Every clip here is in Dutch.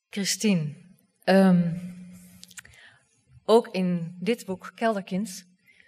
Christine, ook in dit boek, Kelderkind,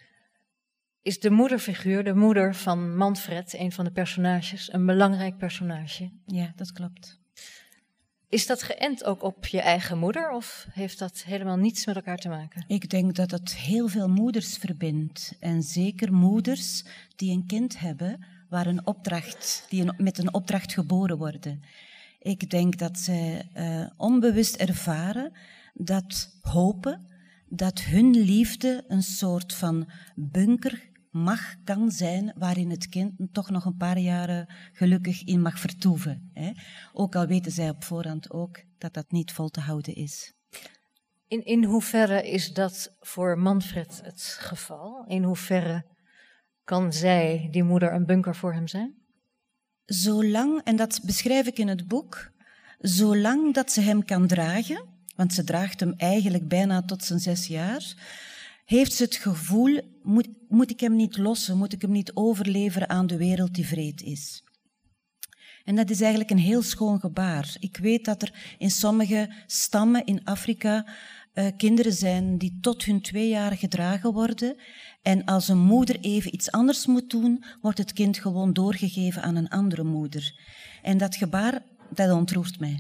is de moederfiguur, de moeder van Manfred, een van de personages, een belangrijk personage. Ja, dat klopt. Is dat geënt ook op je eigen moeder of heeft dat helemaal niets met elkaar te maken? Ik denk dat het heel veel moeders verbindt. En zeker moeders die een kind hebben waar met een opdracht geboren worden. Ik denk dat zij onbewust ervaren dat hopen, dat hun liefde een soort van bunker kan zijn waarin het kind toch nog een paar jaren gelukkig in mag vertoeven. Hè. Ook al weten zij op voorhand ook dat dat niet vol te houden is. In hoeverre is dat voor Manfred het geval? In hoeverre kan zij, die moeder, een bunker voor hem zijn? Zolang, en dat beschrijf ik in het boek, zolang dat ze hem kan dragen, want ze draagt hem eigenlijk bijna tot zijn 6 jaar, heeft ze het gevoel, moet ik hem niet lossen, moet ik hem niet overleveren aan de wereld die wreed is. En dat is eigenlijk een heel schoon gebaar. Ik weet dat er in sommige stammen in Afrika kinderen zijn die tot hun 2 jaar gedragen worden. En als een moeder even iets anders moet doen, wordt het kind gewoon doorgegeven aan een andere moeder. En dat gebaar, dat ontroert mij.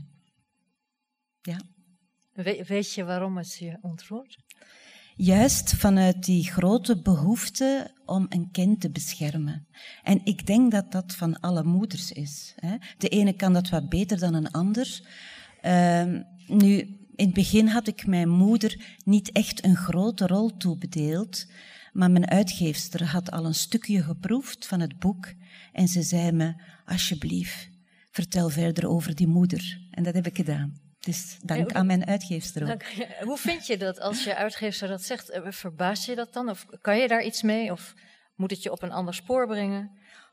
Ja. Weet je waarom het je ontroert? Juist vanuit die grote behoefte om een kind te beschermen. En ik denk dat dat van alle moeders is. De ene kan dat wat beter dan een ander. Nu, in het begin had ik mijn moeder niet echt een grote rol toebedeeld, maar mijn uitgeefster had al een stukje geproefd van het boek en ze zei me, alsjeblieft, vertel verder over die moeder. En dat heb ik gedaan. Dus dank aan mijn uitgeefster ook. Hoe vind je dat als je uitgeefster dat zegt? Verbaast je dat dan? Of kan je daar iets mee? Of moet het je op een ander spoor brengen?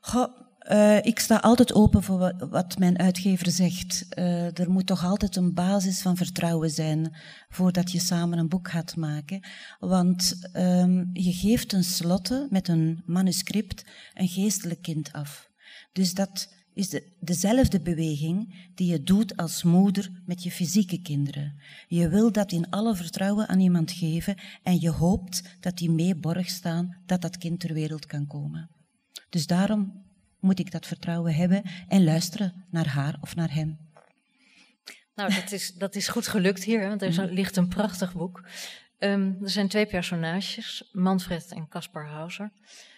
Ik sta altijd open voor wat mijn uitgever zegt. Er moet toch altijd een basis van vertrouwen zijn voordat je samen een boek gaat maken. Want je geeft tenslotte met een manuscript een geestelijk kind af. Dus dat is dezelfde beweging die je doet als moeder met je fysieke kinderen. Je wil dat in alle vertrouwen aan iemand geven en je hoopt dat die mee borg staan dat dat kind ter wereld kan komen. Dus daarom moet ik dat vertrouwen hebben en luisteren naar haar of naar hem. Nou, dat is goed gelukt hier, hè, want er ligt een prachtig boek. Er zijn 2 personages, Manfred en Caspar Hauser.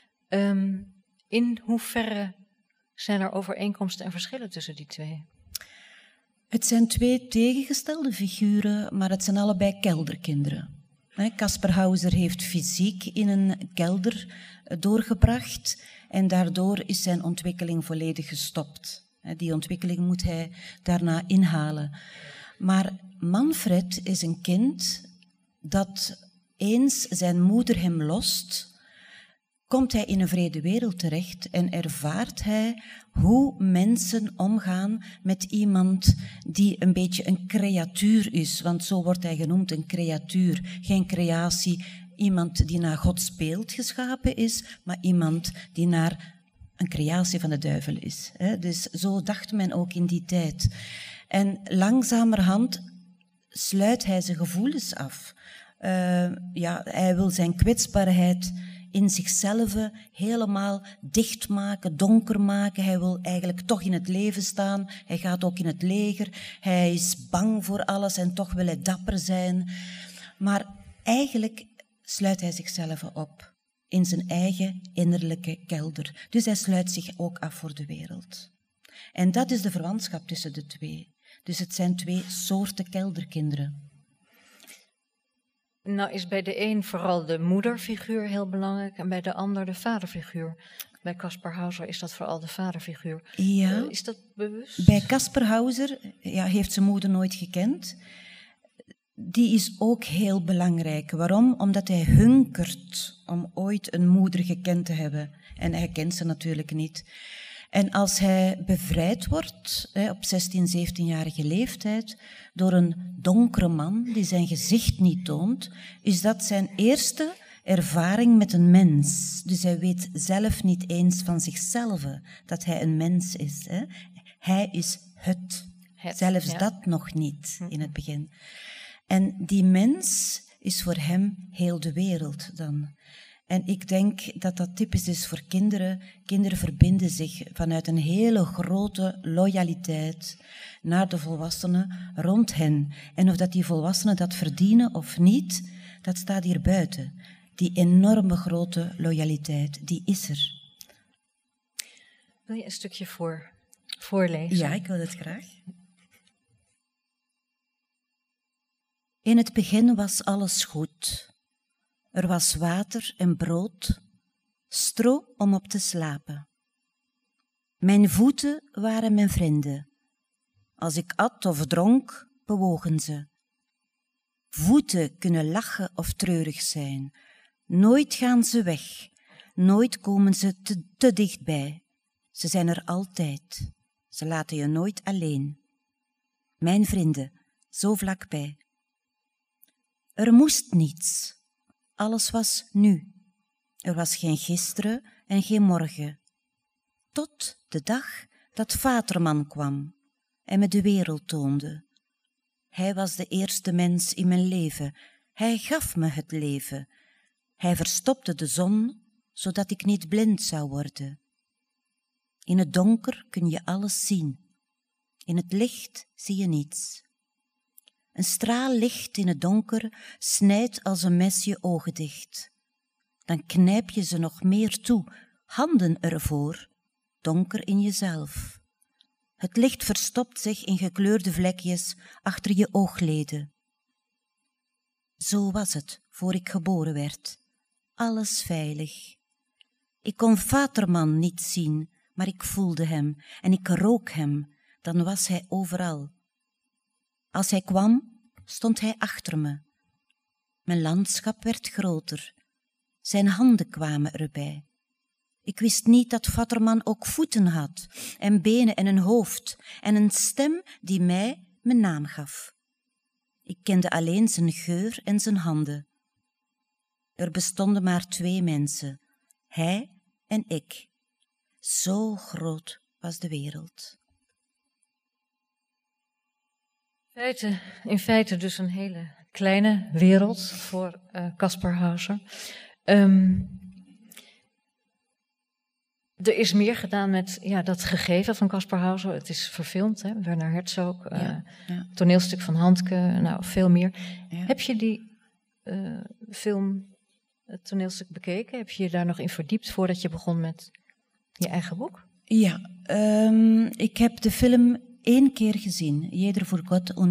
In hoeverre zijn er overeenkomsten en verschillen tussen die 2? Het zijn 2 tegengestelde figuren, maar het zijn allebei kelderkinderen. Caspar Hauser heeft fysiek in een kelder doorgebracht en daardoor is zijn ontwikkeling volledig gestopt. Die ontwikkeling moet hij daarna inhalen. Maar Manfred is een kind dat eens zijn moeder hem lost, komt hij in een vrede wereld terecht en ervaart hij hoe mensen omgaan met iemand die een beetje een creatuur is. Want zo wordt hij genoemd, een creatuur. Geen creatie, iemand die naar Gods beeld geschapen is, maar iemand die naar een creatie van de duivel is. Dus zo dacht men ook in die tijd. En langzamerhand sluit hij zijn gevoelens af. Hij wil zijn kwetsbaarheid in zichzelf helemaal dichtmaken, donker maken. Hij wil eigenlijk toch in het leven staan. Hij gaat ook in het leger. Hij is bang voor alles en toch wil hij dapper zijn. Maar eigenlijk sluit hij zichzelf op in zijn eigen innerlijke kelder. Dus hij sluit zich ook af voor de wereld. En dat is de verwantschap tussen de 2. Dus het zijn 2 soorten kelderkinderen. Nou is bij de een vooral de moederfiguur heel belangrijk en bij de ander de vaderfiguur. Bij Caspar Hauser is dat vooral de vaderfiguur. Ja. Is dat bewust? Bij Caspar Hauser heeft zijn moeder nooit gekend. Die is ook heel belangrijk. Waarom? Omdat hij hunkert om ooit een moeder gekend te hebben. En hij kent ze natuurlijk niet. En als hij bevrijd wordt, op 16, 17-jarige leeftijd, door een donkere man die zijn gezicht niet toont, is dat zijn eerste ervaring met een mens. Dus hij weet zelf niet eens van zichzelf dat hij een mens is. Hij is Zelfs dat nog niet in het begin. En die mens is voor hem heel de wereld dan. En ik denk dat dat typisch is voor kinderen. Kinderen verbinden zich vanuit een hele grote loyaliteit naar de volwassenen rond hen. En of dat die volwassenen dat verdienen of niet, dat staat hier buiten. Die enorme grote loyaliteit, die is er. Wil je een stukje voorlezen? Ja, ik wil het graag. In het begin was alles goed. Er was water en brood, stro om op te slapen. Mijn voeten waren mijn vrienden. Als ik at of dronk, bewogen ze. Voeten kunnen lachen of treurig zijn. Nooit gaan ze weg, nooit komen ze te dichtbij. Ze zijn er altijd. Ze laten je nooit alleen. Mijn vrienden, zo vlakbij. Er moest niets. Alles was nu. Er was geen gisteren en geen morgen. Tot de dag dat Vaterman kwam en me de wereld toonde. Hij was de eerste mens in mijn leven. Hij gaf me het leven. Hij verstopte de zon, zodat ik niet blind zou worden. In het donker kun je alles zien. In het licht zie je niets. Een straal licht in het donker snijdt als een mes je ogen dicht. Dan knijp je ze nog meer toe, handen ervoor, donker in jezelf. Het licht verstopt zich in gekleurde vlekjes achter je oogleden. Zo was het voor ik geboren werd. Alles veilig. Ik kon Vaterman niet zien, maar ik voelde hem en ik rook hem, dan was hij overal. Als hij kwam, stond hij achter me. Mijn landschap werd groter. Zijn handen kwamen erbij. Ik wist niet dat Vaterman ook voeten had, en benen en een hoofd, en een stem die mij mijn naam gaf. Ik kende alleen zijn geur en zijn handen. Er bestonden maar 2 mensen, hij en ik. Zo groot was de wereld. In feite dus een hele kleine wereld voor Caspar Hauser. Er is meer gedaan met dat gegeven van Caspar Hauser. Het is verfilmd, hè? Werner Herzog, toneelstuk van Handke, veel meer. Ja. Heb je die het toneelstuk bekeken? Heb je je daar nog in verdiept voordat je begon met je eigen boek? Ja, ik heb de film 1 keer gezien. Jeder voor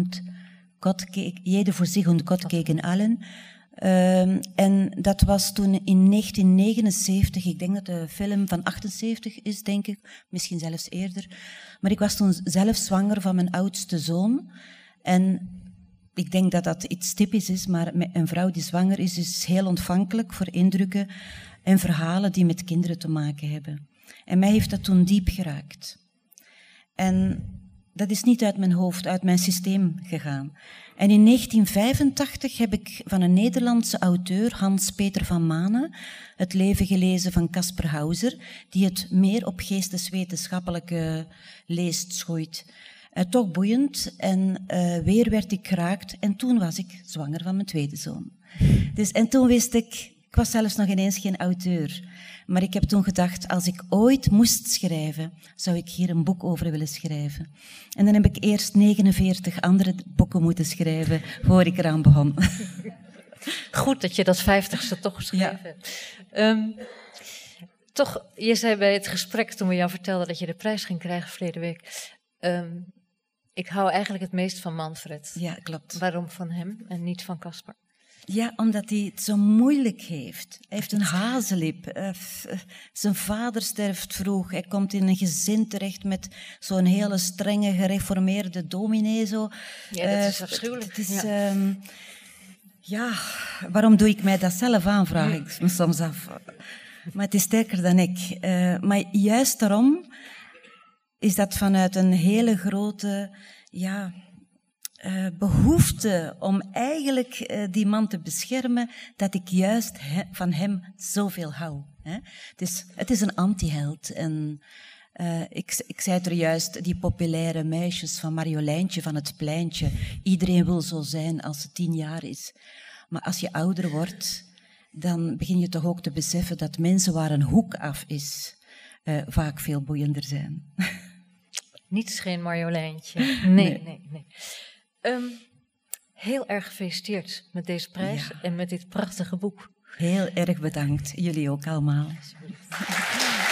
zich und Gott gegen allen. En dat was toen in 1979, ik denk dat de film van 78 is, denk ik, misschien zelfs eerder. Maar ik was toen zelf zwanger van mijn oudste zoon. En ik denk dat dat iets typisch is, maar een vrouw die zwanger is heel ontvankelijk voor indrukken en verhalen die met kinderen te maken hebben. En mij heeft dat toen diep geraakt. En dat is niet uit mijn hoofd, uit mijn systeem gegaan. En in 1985 heb ik van een Nederlandse auteur, Hans-Peter van Manen, het leven gelezen van Caspar Hauser, die het meer op geesteswetenschappelijke leest schooit. Toch boeiend en weer werd ik geraakt en toen was ik zwanger van mijn tweede zoon. En toen wist ik was zelfs nog ineens geen auteur. Maar ik heb toen gedacht, als ik ooit moest schrijven, zou ik hier een boek over willen schrijven. En dan heb ik eerst 49 andere boeken moeten schrijven, voor ik eraan begon. Goed dat je dat 50ste toch geschreven hebt. Toch, je zei bij het gesprek toen we jou vertelden dat je de prijs ging krijgen verleden week. Ik hou eigenlijk het meest van Manfred. Ja, klopt. Waarom van hem en niet van Caspar? Ja, omdat hij het zo moeilijk heeft. Hij heeft een hazenlip. Zijn vader sterft vroeg. Hij komt in een gezin terecht met zo'n hele strenge gereformeerde dominee. Zo. Ja, dat is afschuwelijk. Het is, waarom doe ik mij dat zelf aan, vraag ik me soms af. Maar het is sterker dan ik. Maar juist daarom is dat vanuit een hele grote behoefte om eigenlijk die man te beschermen, dat ik juist van hem zoveel hou. Hè? Het is een antiheld. En Ik zei er juist, die populaire meisjes van Marjoleintje van het pleintje. Iedereen wil zo zijn als ze 10 jaar is. Maar als je ouder wordt, dan begin je toch ook te beseffen dat mensen waar een hoek af is, vaak veel boeiender zijn. Niets geen Marjoleintje. Nee. Heel erg gefeliciteerd met deze prijs en met dit prachtige boek. Heel erg bedankt. Jullie ook allemaal. Alsjeblieft.